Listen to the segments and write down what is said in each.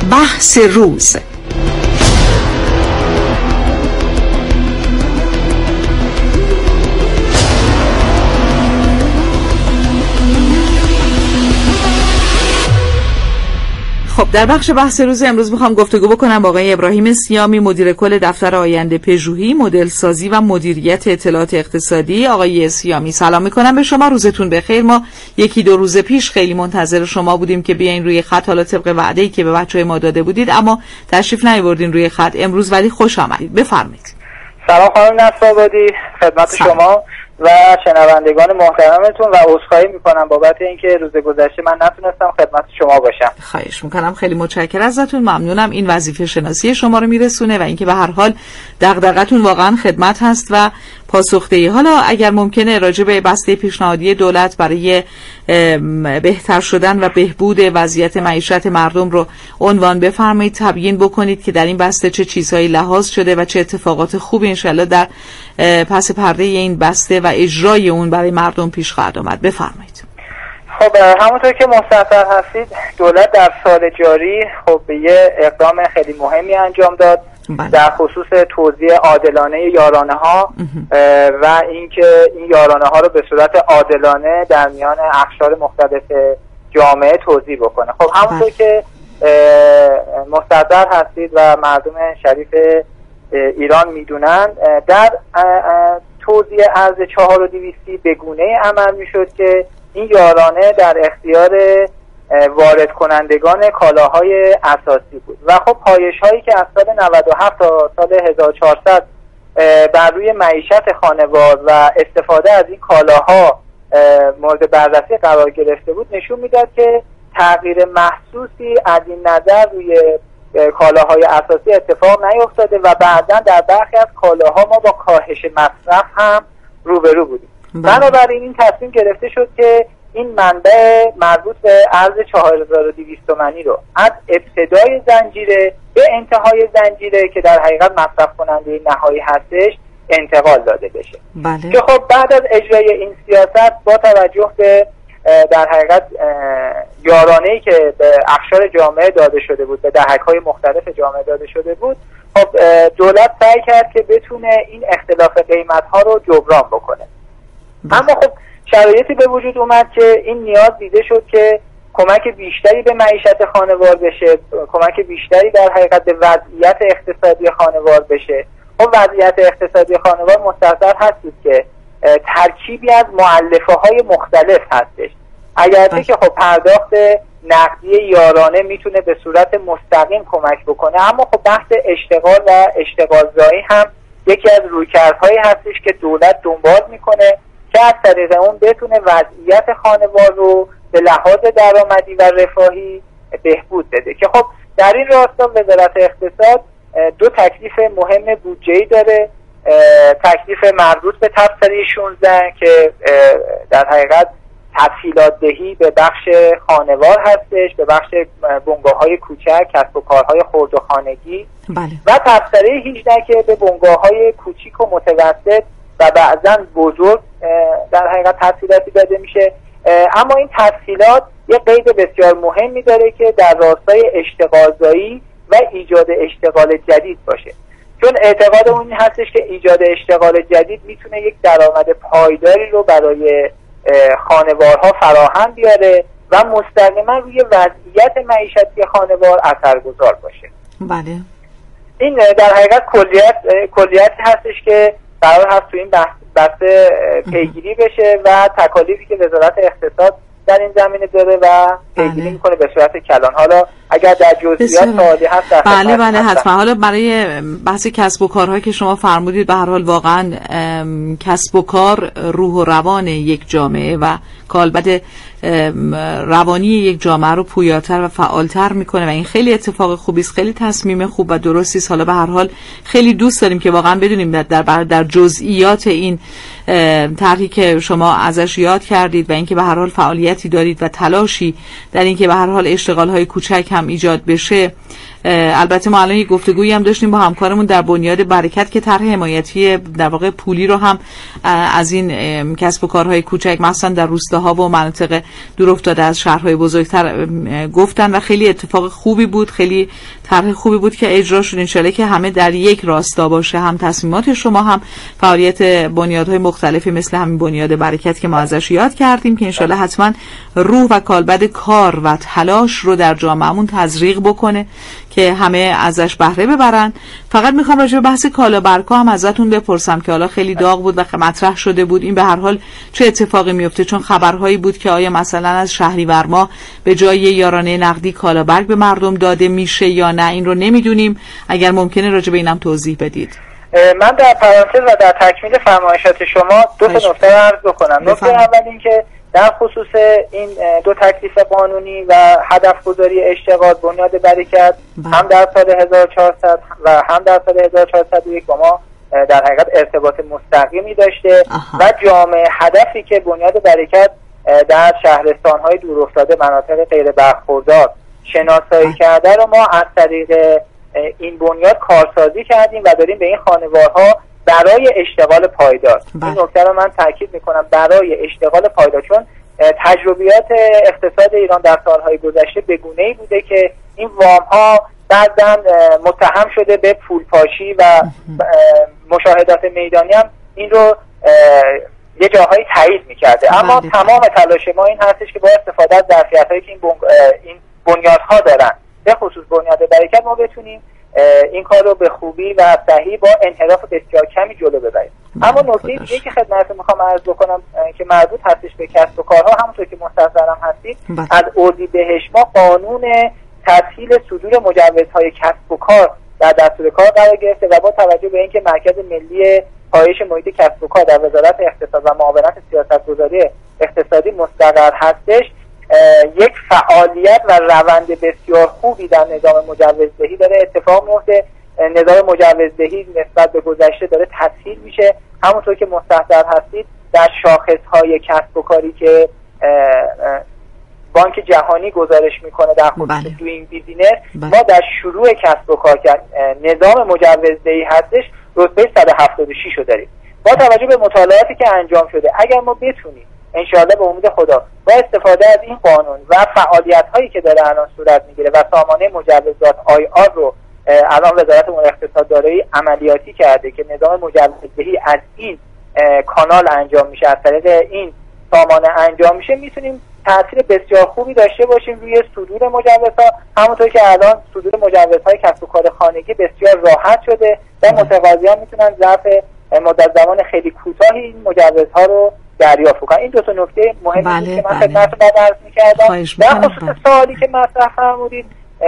بحث روز. خب در بخش بحث روز امروز میخوام گفتگو بکنم با آقای ابراهیم سیامی، مدیر کل دفتر آینده پژوهی، مدل سازی و مدیریت اطلاعات اقتصادی. آقای سیامی سلام میکنم به شما، روزتون بخیر. ما یکی دو روز پیش خیلی منتظر شما بودیم که بیاین روی خط، حالا طبق وعده‌ای که به بچهای ما داده بودید، اما تشریف نیاوردین روی خط امروز، ولی خوش آمدید. بفرمایید. سلام خانم نصرآبادی، خدمت شما و شنوندگان محترمتون و عذرخواهی میکنم بابت اینکه روز گذشته من نتونستم خدمت شما باشم. خواهش میکنم، خیلی متشکرم ازتون، ممنونم. این وظیفه شناسی شما رو میرسونه و اینکه به هر حال دغدغتون واقعا خدمت هست و پاسخدهی. حالا اگر ممکنه راجع به بسته پیشنهادی دولت برای بهتر شدن و بهبود وضعیت معیشت مردم رو عنوان بفرمایید، تبیین بکنید که در این بسته چه چیزهایی لحاظ شده و چه اتفاقات خوبی انشالله در پس پرده این بسته و اجرای اون برای مردم پیش خواهد آمد. بفرمایید. خب همونطور که مستحضر هستید، دولت در سال جاری خب به یه اقدام خیلی مهمی انجام داد در خصوص توزیع عادلانه یارانه ها و اینکه این یارانه ها رو به صورت عادلانه در میان اقشار مختلف جامعه توزیع بکنه. خب همونطور که مستحضر هستید و مردم شریف ایران میدونن، در توزیع ارز 4200 به گونه‌ای عمل میشد که این یارانه در اختیار وارد کنندگان کالاهای اساسی بود و خب پایش هایی که از سال 97 تا سال 1400 بر روی معیشت خانوار و استفاده از این کالاها مورد بررسی قرار گرفته بود، نشون میداد که تغییر محسوسی از این نظر روی کالاهای اساسی اتفاق نیفتاده و بعداً در برخی از کالاها ما با کاهش مصرف هم روبرو بودیم. بنابراین این تصمیم گرفته شد که این منبع مربوط به ارز 4200 تومانی رو از ابتدای زنجیره به انتهای زنجیره که در حقیقت مصرف کننده نهایی هستش انتقال داده بشه. بله. که خب بعد از اجرای این سیاست با توجه به در حقیقت یارانه‌ای که به اقشار جامعه داده شده بود، به دهک‌های مختلف جامعه داده شده بود، خب دولت سعی کرد که بتونه این اختلاف قیمت‌ها رو جبران بکنه. اما خب شرایطی به وجود اومد که این نیاز دیده شد که کمک بیشتری به معیشت خانوار بشه، کمک بیشتری در حقیقت به وضعیت اقتصادی خانوار بشه. خب وضعیت اقتصادی خانوار مستحضر هستید که ترکیبی از مؤلفه‌های مختلف هستش. اگرچه که خب پرداخت نقدی یارانه میتونه به صورت مستقیم کمک بکنه، اما خب بحث اشتغال و اشتغالزایی هم یکی از رویکردهایی هستش که دولت دنبال میکنه که از طریق اون بتونه وضعیت خانوار رو به لحاظ درآمدی و رفاهی بهبود بده. که خب در این راستا وزارت اقتصاد دو تکلیف مهم بودجه‌ای داره. تکلیف مربوط به تبصره 16 که در حقیقت تسهیلات دهی به بخش خانوار هستش، به بخش بنگاه‌های کوچک، کسب و کارهای خرد و خانگی. بله. و تبصره 18 که به بنگاه‌های کوچیک و متوسط و بعضاً بزرگ در حقیقت تسهیلاتی داده میشه. اما این تسهیلات یه قید بسیار مهمی داره که در راستای اشتغالزایی و ایجاد اشتغال جدید باشه، چون اعتقاد اون هستش که ایجاد اشتغال جدید میتونه یک درآمد پایداری رو برای خانوارها فراهم بیاره و مستقیما روی وضعیت معیشتی خانوار اثرگذار باشه. بله. این در حقیقت کلیتی هستش که قرار هست تو این بحث پیگیری بشه و تکالیفی که وزارت اقتصاد در این زمینه داره و پیگیری میکنه به صورت کلان. حالا اگر در جزئیات سوالی هست بله حتما. حالا برای بحث کسب و کارهایی که شما فرمودید، به هر حال واقعا کسب و کار روح و روان یک جامعه و کالبد روانی یک جامعه رو پویاتر و فعالتر میکنه و این خیلی اتفاق خوبی است، خیلی تصمیم خوب و درستی است. حالا به هر حال خیلی دوست داریم که واقعا بدونیم در جزئیات این طرحی که شما ازش یاد کردید و اینکه به هر حال فعالیتی دارید و تلاشی در اینکه به هر حال اشتغال‌های کوچک هم ایجاد بشه البته ما الان گفتگویی هم داشتیم با همکارمون در بنیاد برکت که طرح حمایتی در واقع پولی رو هم از این کسب و کارهای کوچک مثلا در روستاها و مناطق دور افتاده از شهرهای بزرگتر گفتن و خیلی اتفاق خوبی بود، خیلی طرح خوبی بود که اجرا شد. انشالله که همه در یک راستا باشه، هم تصمیمات شما هم فعالیت بنیادهای مختلفی مثل همین بنیاد برکت که ما ازش یاد کردیم که انشالله حتما روح و کالبد کار و تلاش رو در جامعهمون تزریق بکنه که همه ازش بهره ببرن. فقط میخوام راجع به بحث کالابرکا هم ازتون بپرسم که حالا خیلی داغ بود و مطرح شده بود، این به هر حال چه اتفاقی میفته؟ چون خبرهایی بود که آیا مثلا از شهریور ماه به جای یارانه نقدی کالابرگ به مردم داده میشه یا نه، این رو نمیدونیم. اگر ممکنه راجع به اینم توضیح بدید. من در پرانتز و در تکمیل فرمایشات شما دو تا نکته رو عرض بکنم. نکته اول این که در خصوص این دو تکلیف قانونی و هدف گذاری اشتغال بنیاد برکت هم در سال 1400 و هم در سال 1401 با ما در حقیقت ارتباط مستقیمی داشته و جامع هدفی که بنیاد برکت در شهرستان‌های دورافتاده مناطق غیر برخوردار شناسایی کرده رو ما از طریق این بنیاد کارسازی کردیم و داریم به این خانوارها برای اشتغال پایدار، این نکته رو من تاکید میکنم، برای اشتغال پایدار، چون تجربیات اقتصاد ایران در سالهای گذشته به گونه‌ای بوده که این وام‌ها بعضاً متهم شده به پولپاشی و مشاهدات میدانی هم این رو یه جاهایی تایید میکرده. اما تمام تلاش ما این هستش که با استفاده از ظرفیت‌هایی که این بنیادها دارن، به خصوص بنیاد برکت، ما بتونیم این کار رو به خوبی و صحیح با انحراف بسیار کمی جلو ببریم. اما نکته دیگه که خدمتتون میخوام عرض بکنم که مربوط هستش به کسب و کارها، همونطور که مستحضرم هستید، از اردیبهشت ما قانون تسهیل صدور مجوزهای کسب و کار در دستور کار قرار گرفته و با توجه به اینکه مرکز ملی پایش محیط کسب و کار در وزارت اقتصاد و معاونت سیاست‌گذاری اقتصادی مستقر هستش، یک فعالیت و روند بسیار خوبی در نظام مجوزدهی داره اتفاق میفته. نظام مجوزدهی نسبت به گذشته داره تسهیل میشه. همونطور که مستحضر هستید در شاخصهای کسب و کاری که بانک جهانی گزارش میکنه در خصوص دوینگ بیزینس، ما در شروع کسب و کار نظام مجوزدهی هستش رتبه 176 رو داریم. با توجه به مطالعاتی که انجام شده، اگر ما بتونیم انشاءالله به امید خدا با استفاده از این قانون و فعالیت هایی که داره الان صورت میگیره و سامانه مجوزات آی رو الان وزارت امور اقتصاد دارایی عملیاتی کرده که نظام مجوزدهی از این کانال انجام میشه، از طریق این سامانه انجام میشه، میتونیم تاثیر بسیار خوبی داشته باشیم روی صدور مجوزها. همونطور که الان صدور مجوزهای کسب و کار خانگی بسیار راحت شده و متقاضیان میتونن ظرف مدت زمان خیلی کوتاهی این مجوزها رو دریافت کنن. این دو تا نکته مهمی که من خدمتتون عرض می‌کردم. در خصوص سوالی که مطرح فرمودید،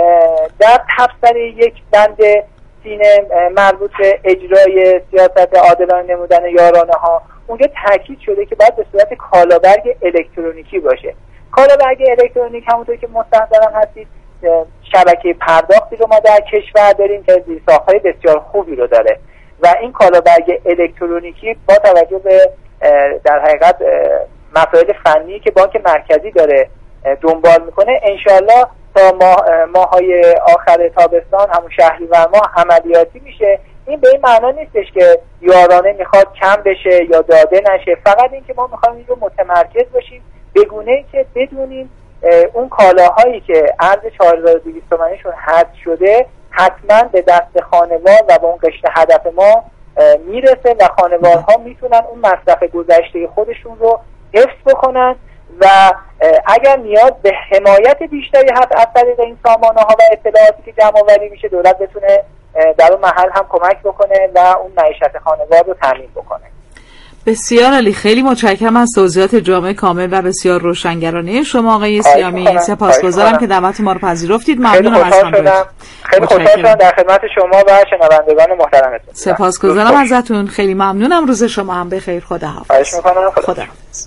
در تبصره یک بند سینه مربوط به اجرای سیاست عادلانه نمودن یارانه ها، اونجا تاکید شده که باید به صورت کالابرگ الکترونیکی باشه. کالابرگ الکترونیک همونطور که مستحضرم هستید شبکه پرداختی رو ما در کشور داریم که زیرساخت‌های بسیار خوبی رو داره و این کالابرگ الکترونیکی با توجه به در حقیقت مسائل فنی که بانک مرکزی داره دنبال میکنه، انشالله تا ماهای آخر تابستان همون شهریور ماه عملیاتی میشه. این به این معنا نیستش که یارانه میخواد کم بشه یا داده نشه، فقط این که ما میخوایم این رو متمرکز باشیم به گونه‌ای که بدونیم اون کالاهایی که ارز 4200 تومانیشون حد شده حتما به دست خانوار و به اون قشر هدف ما میرسه و خانوارها میتونن اون مصرف گذشته خودشون رو حفظ بکنن و اگر نیاز به حمایت بیشتری هست از طریق این سامانه ها و اطلاعاتی که جمع آوری میشه، دولت بتونه در اون محل هم کمک بکنه و اون معیشت خانوار رو تامین بکنه. بسیار عالی، خیلی متشکرم از توضیحات جامع کامل و بسیار روشنگرانه شما آقای سیامی. سپاسگزارم که دعوت ما رو پذیرفتید. ممنونم از همراهیتون. خیلی خوشحال شدم در خدمت شما و شنوندگان محترمتون. سپاسگزارم ازتون، خیلی ممنونم. روز شما هم بخیر. خداحافظ. خواهش می‌کنم. خداحافظ.